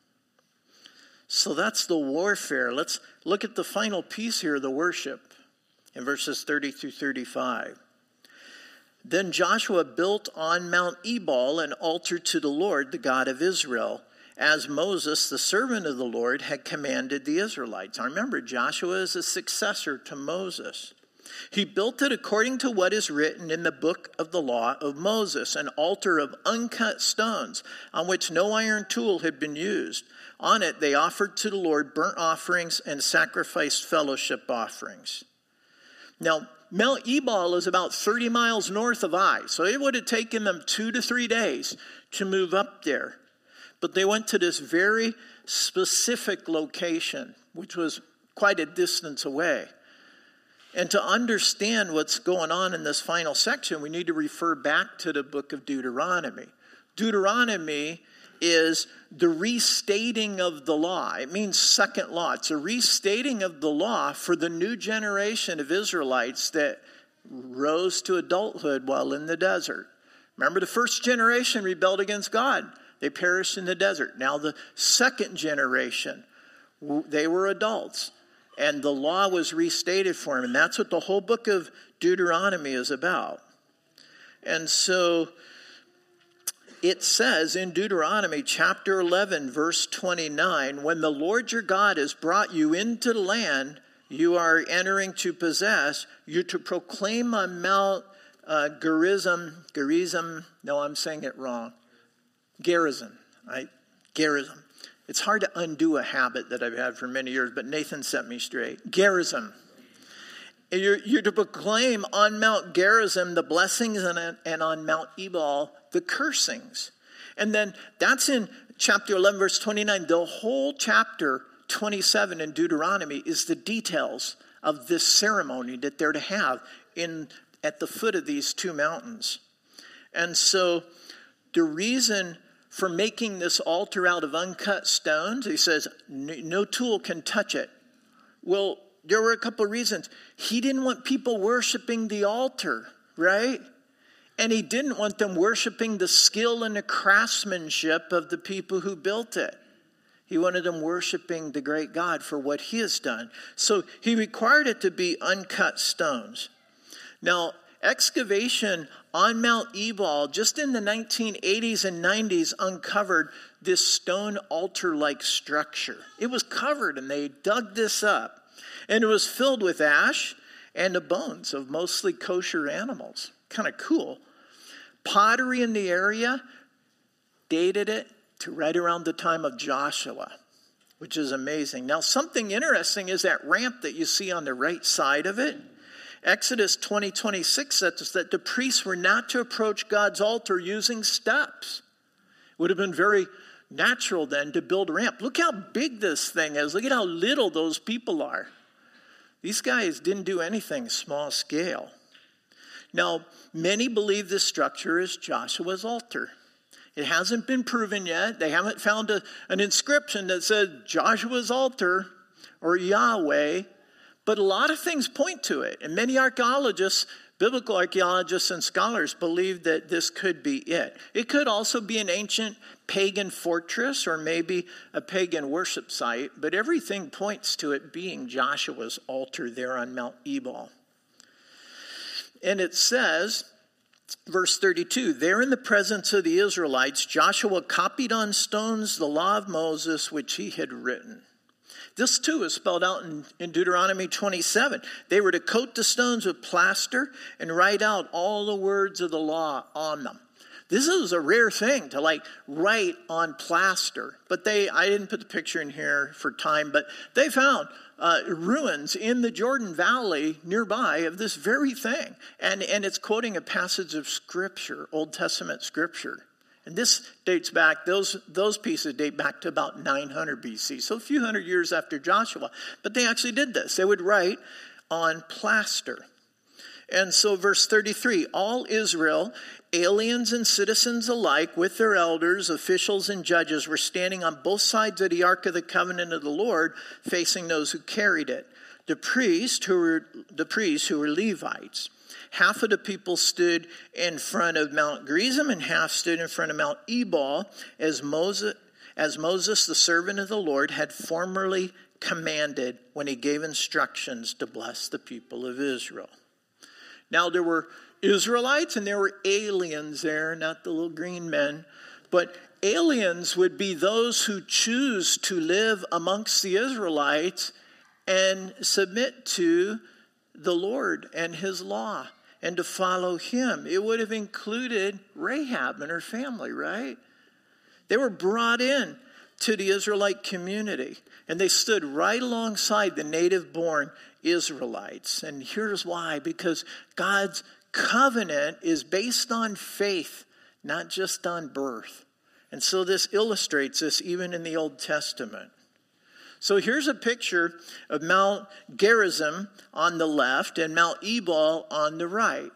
So that's the warfare. Let's look at the final piece here, the worship, in verses 30 through 35. Then Joshua built on Mount Ebal an altar to the Lord, the God of Israel, as Moses, the servant of the Lord, had commanded the Israelites. I remember Joshua is a successor to Moses. He built it according to what is written in the book of the law of Moses, an altar of uncut stones on which no iron tool had been used. On it they offered to the Lord burnt offerings and sacrificed fellowship offerings. Now, Mount Ebal is about 30 miles north of Ai, so it would have taken them 2 to 3 days to move up there. But they went to this very specific location, which was quite a distance away. And to understand what's going on in this final section, we need to refer back to the book of Deuteronomy. Deuteronomy is the restating of the law. It means second law. It's a restating of the law for the new generation of Israelites that rose to adulthood while in the desert. Remember, the first generation rebelled against God. They perished in the desert. Now the second generation, they were adults. And the law was restated for them. And that's what the whole book of Deuteronomy is about. And so it says in Deuteronomy chapter 11, verse 29, when the Lord your God has brought you into the land you are entering to possess, you're to proclaim on Mount Gerizim. No, I'm saying it wrong. Gerizim. Gerizim. It's hard to undo a habit that I've had for many years, but Nathan set me straight. Gerizim. You're to proclaim on Mount Gerizim the blessings and on Mount Ebal the cursings. And then that's in chapter 11, verse 29. The whole chapter 27 in Deuteronomy is the details of this ceremony that they're to have at the foot of these two mountains. And so the reason for making this altar out of uncut stones, he says, no tool can touch it. Well, there were a couple of reasons. He didn't want people worshiping the altar, right? And he didn't want them worshiping the skill and the craftsmanship of the people who built it. He wanted them worshiping the great God for what he has done. So he required it to be uncut stones. Now, excavation on Mount Ebal just in the 1980s and 90s uncovered this stone altar-like structure. It was covered, and they dug this up. And it was filled with ash and the bones of mostly kosher animals. Kind of cool. Pottery in the area dated it to right around the time of Joshua, which is amazing. Now, something interesting is that ramp that you see on the right side of it. Exodus 20:26 says that the priests were not to approach God's altar using steps. It would have been very natural then to build a ramp. Look how big this thing is. Look at how little those people are. These guys didn't do anything small scale. Now, many believe this structure is Joshua's altar. It hasn't been proven yet. They haven't found an inscription that said Joshua's altar or Yahweh, but a lot of things point to it. And many archaeologists, biblical archaeologists and scholars believe that this could be it. It could also be an ancient pagan fortress or maybe a pagan worship site, but everything points to it being Joshua's altar there on Mount Ebal. And it says, verse 32, there in the presence of the Israelites, Joshua copied on stones the law of Moses, which he had written. This too is spelled out in Deuteronomy 27. They were to coat the stones with plaster and write out all the words of the law on them. This is a rare thing to write on plaster. But I didn't put the picture in here for time, but they found ruins in the Jordan Valley nearby of this very thing. And it's quoting a passage of Scripture, Old Testament Scripture. And this dates back, those pieces date back to about 900 BC, so a few hundred years after Joshua. But they actually did this. They would write on plaster. And so verse 33, all Israel, aliens and citizens alike, with their elders, officials, and judges, were standing on both sides of the Ark of the Covenant of the Lord, facing those who carried it. The priests who were Levites. Half of the people stood in front of Mount Gerizim and half stood in front of Mount Ebal, as Moses, the servant of the Lord, had formerly commanded when he gave instructions to bless the people of Israel. Now, there were Israelites and there were aliens there, not the little green men. But aliens would be those who choose to live amongst the Israelites and submit to the Lord and his law and to follow him. It would have included Rahab and her family, right? They were brought in to the Israelite community, and they stood right alongside the native-born Israelites. And here's why: because God's covenant is based on faith, not just on birth. And so this illustrates this even in the Old Testament. So here's a picture of Mount Gerizim on the left and Mount Ebal on the right.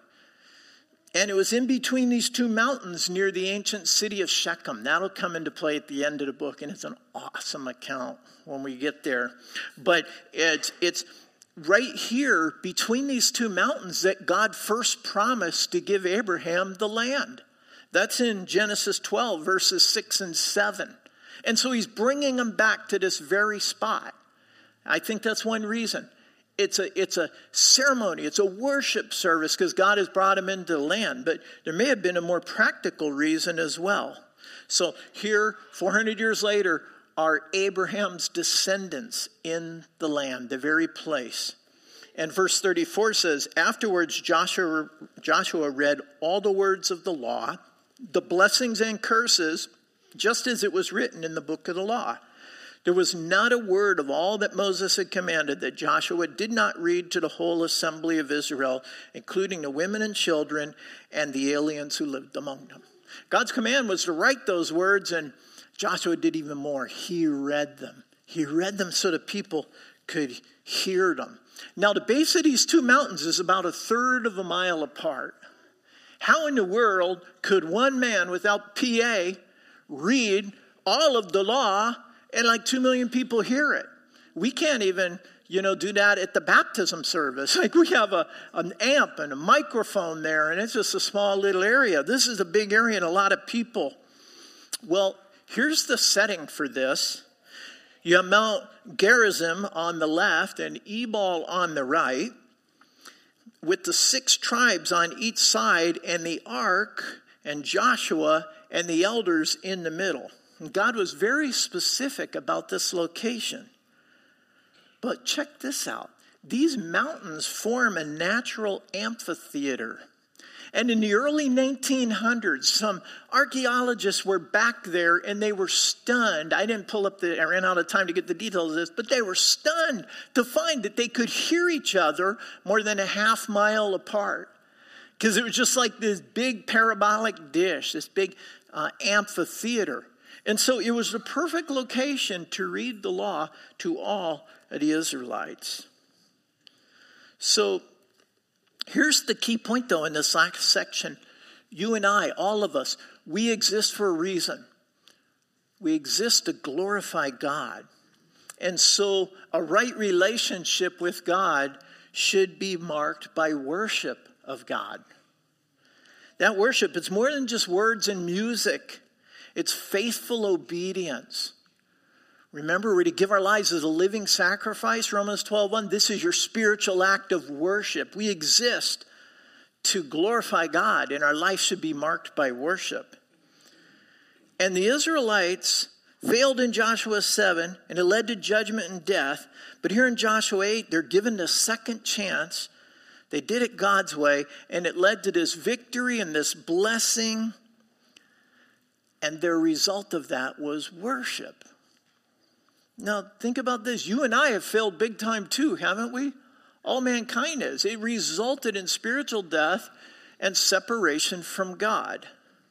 And it was in between these two mountains near the ancient city of Shechem. That'll come into play at the end of the book, and it's an awesome account when we get there. But it's right here between these two mountains that God first promised to give Abraham the land. That's in Genesis 12, verses 6 and 7. And so he's bringing them back to this very spot. I think that's one reason. It's a ceremony. It's a worship service because God has brought him into the land. But there may have been a more practical reason as well. So here, 400 years later, are Abraham's descendants in the land, the very place. And verse 34 says, afterwards Joshua read all the words of the law, the blessings and curses, just as it was written in the book of the law. There was not a word of all that Moses had commanded that Joshua did not read to the whole assembly of Israel, including the women and children and the aliens who lived among them. God's command was to write those words, and Joshua did even more. He read them. He read them so that people could hear them. Now, the base of these two mountains is about 1/3 of a mile apart. How in the world could one man without PA read all of the law and 2 million people hear it? We can't even do that at the baptism service. Like we have an amp and a microphone there, and it's just a small little area. This is a big area and a lot of people. Well, here's the setting for this. You have Mount Gerizim on the left and Ebal on the right, with the 6 tribes on each side, and the ark and Joshua and the elders in the middle. And God was very specific about this location. But check this out. These mountains form a natural amphitheater. And in the early 1900s, some archaeologists were back there and they were stunned. I ran out of time to get the details of this, but they were stunned to find that they could hear each other more than a half mile apart. Because it was just like this big parabolic dish, this big amphitheater. And so it was the perfect location to read the law to all of the Israelites. So here's the key point, though, in this last section. You and I, all of us, we exist for a reason. We exist to glorify God. And so a right relationship with God should be marked by worship of God. That worship, it's more than just words and music. It's faithful obedience. Remember, we're to give our lives as a living sacrifice, Romans 12:1. This is your spiritual act of worship. We exist to glorify God, and our life should be marked by worship. And the Israelites failed in Joshua 7, and it led to judgment and death. But here in Joshua 8, they're given a second chance. They did it God's way, and it led to this victory and this blessing. And their result of that was worship. Now, think about this. You and I have failed big time too, haven't we? All mankind has. It resulted in spiritual death and separation from God.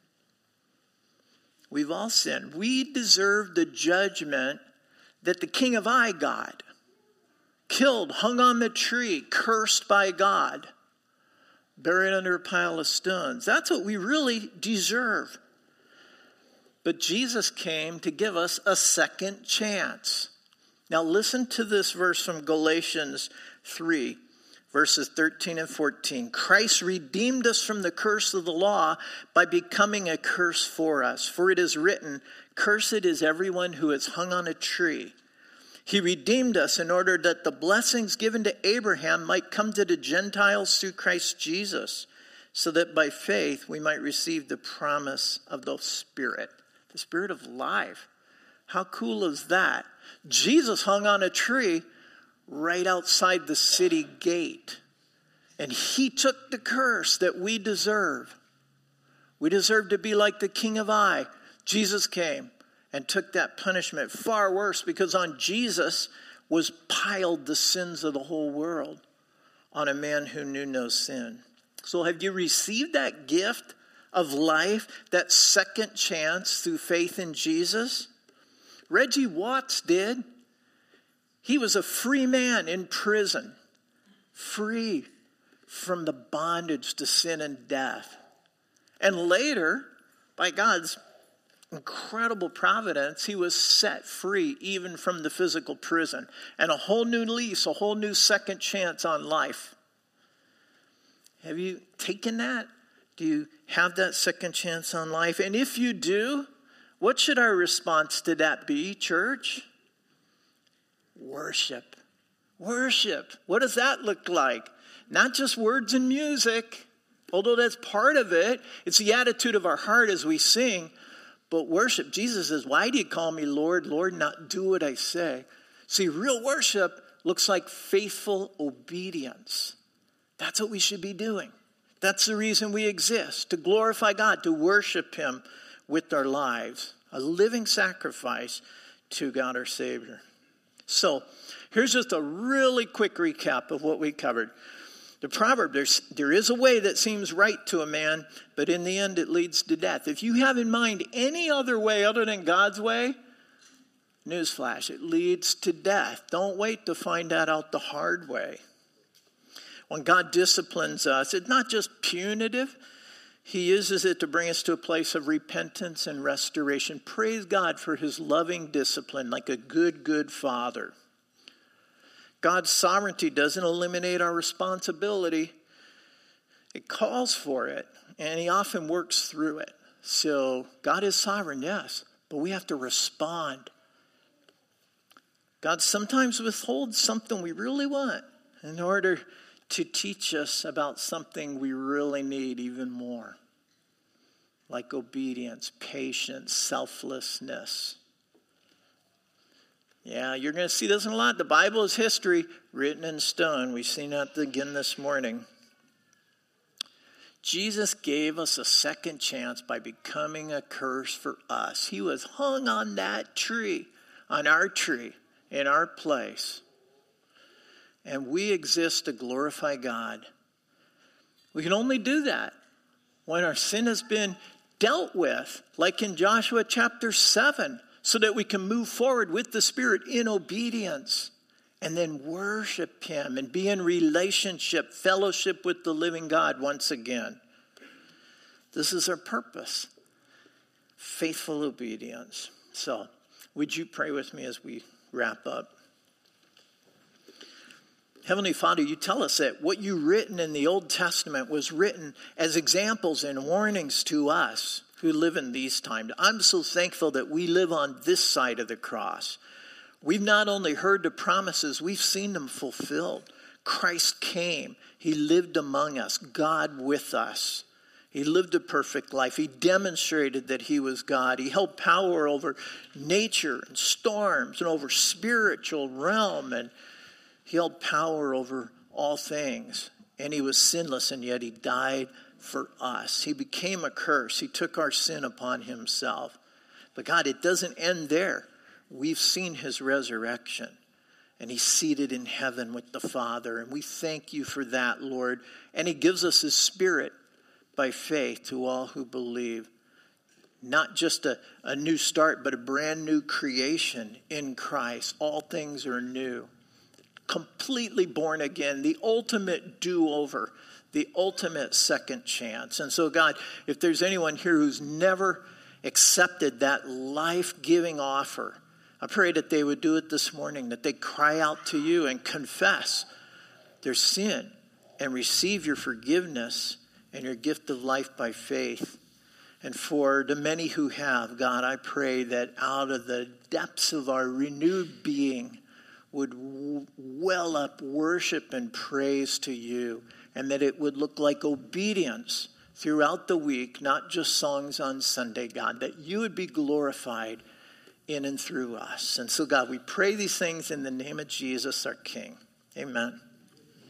We've all sinned. We deserve the judgment that the king of Ai got. Killed, hung on the tree, cursed by God, buried under a pile of stones. That's what we really deserve. But Jesus came to give us a second chance. Now listen to this verse from Galatians 3, verses 13 and 14. Christ redeemed us from the curse of the law by becoming a curse for us. For it is written, cursed is everyone who is hung on a tree. He redeemed us in order that the blessings given to Abraham might come to the Gentiles through Christ Jesus, so that by faith we might receive the promise of the Spirit. The Spirit of life. How cool is that? Jesus hung on a tree right outside the city gate. And he took the curse that we deserve. We deserve to be like the king of Ai. Jesus came and took that punishment. Far worse, because on Jesus was piled the sins of the whole world on a man who knew no sin. So have you received that gift of life, that second chance through faith in Jesus? Reggie Watts did. He was a free man in prison, free from the bondage to sin and death. And later, by God's incredible providence, he was set free even from the physical prison. And a whole new lease, a whole new second chance on life. Have you taken that? Do you have that second chance on life? And if you do, what should our response to that be, church? Worship. Worship. What does that look like? Not just words and music, although that's part of it. It's the attitude of our heart as we sing. But worship, Jesus says, why do you call me Lord, Lord, not do what I say? See, real worship looks like faithful obedience. That's what we should be doing. That's the reason we exist, to glorify God, to worship him with our lives. A living sacrifice to God our Savior. So, here's just a really quick recap of what we covered. The proverb, there is a way that seems right to a man, but in the end it leads to death. If you have in mind any other way other than God's way, newsflash, it leads to death. Don't wait to find that out the hard way. When God disciplines us, it's not just punitive. He uses it to bring us to a place of repentance and restoration. Praise God for his loving discipline, like a good, good father. God's sovereignty doesn't eliminate our responsibility. It calls for it, and he often works through it. So God is sovereign, yes, but we have to respond. God sometimes withholds something we really want in order to teach us about something we really need even more, like obedience, patience, selflessness. Yeah, you're going to see this in a lot. The Bible is history written in stone. We've seen that again this morning. Jesus gave us a second chance by becoming a curse for us. He was hung on that tree, on our tree, in our place. And we exist to glorify God. We can only do that when our sin has been dealt with, like in Joshua chapter 7, so that we can move forward with the Spirit in obedience and then worship him and be in relationship, fellowship with the living God once again. This is our purpose, faithful obedience. So, would you pray with me as we wrap up? Heavenly Father, you tell us that what you written in the Old Testament was written as examples and warnings to us who live in these times. I'm so thankful that we live on this side of the cross. We've not only heard the promises, we've seen them fulfilled. Christ came. He lived among us, God with us. He lived a perfect life. He demonstrated that he was God. He held power over nature and storms and over spiritual realm, and he held power over all things. And he was sinless, and yet he died for us. He became a curse. He took our sin upon himself. But God, it doesn't end there. We've seen his resurrection, and he's seated in heaven with the Father. And we thank you for that, Lord. And he gives us his Spirit by faith to all who believe. Not just a new start, but a brand new creation in Christ. All things are new. Completely born again. The ultimate do-over. The ultimate second chance. And so, God, if there's anyone here who's never accepted that life-giving offer, I pray that they would do it this morning, that they cry out to you and confess their sin and receive your forgiveness and your gift of life by faith. And for the many who have, God, I pray that out of the depths of our renewed being would well up worship and praise to you, and that it would look like obedience throughout the week, not just songs on Sunday, God, that you would be glorified in and through us. And so, God, we pray these things in the name of Jesus, our King. Amen.